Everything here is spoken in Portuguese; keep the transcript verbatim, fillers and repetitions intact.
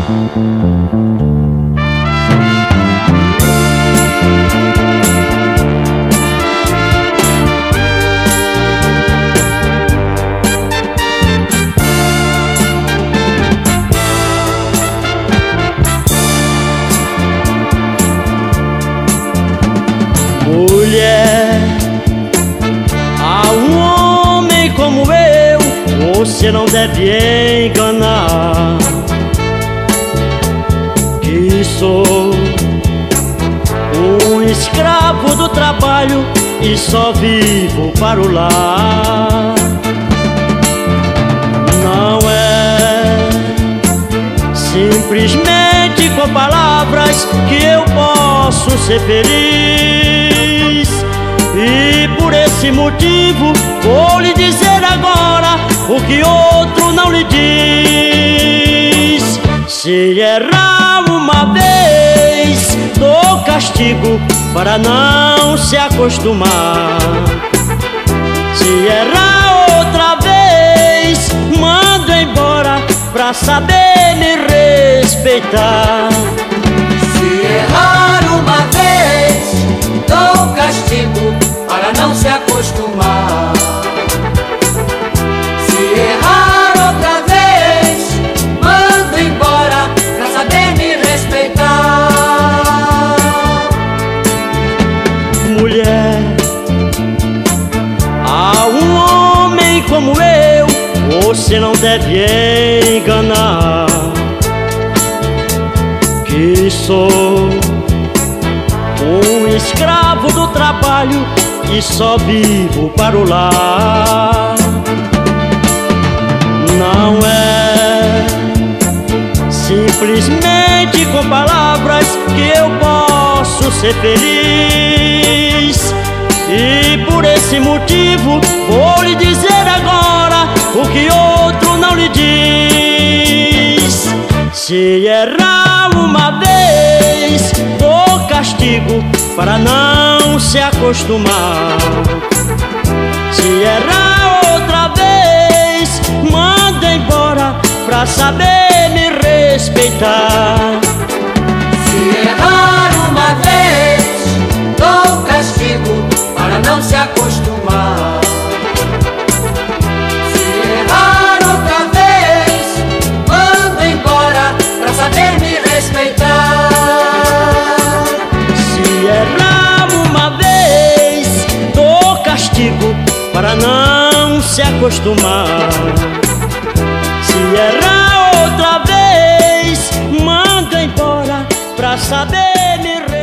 Mulher, a um homem como eu, você não deve enganar. Que sou um escravo do trabalho e só vivo para o lar. Não é simplesmente com palavras que eu posso ser feliz. E por esse motivo vou lhe dizer agora o que outro não lhe diz. Se errar uma vez, dou castigo para não se acostumar. Se errar outra vez, mando embora pra saber me respeitar. Se errar uma vez, dou castigo para não se acostumar. Se errar outra vez, mando embora pra saber me respeitar. Mulher, a um homem como eu, você não deve enganar. Que sou um escravo do trabalho e só vivo para o lar. Não é simplesmente com palavras que eu posso ser feliz. E por esse motivo vou lhe dizer agora o que outro não lhe diz. Se errar uma vez, dou castigo para não se acostumar. Se errar outra vez, manda embora pra saber me respeitar. Se errar uma vez, dou castigo para não se acostumar. Se errar outra vez, mando embora pra saber me respeitar. Se errar uma vez, dou castigo para não se acostumar. Se errar outra vez, manda embora pra saber me respeitar.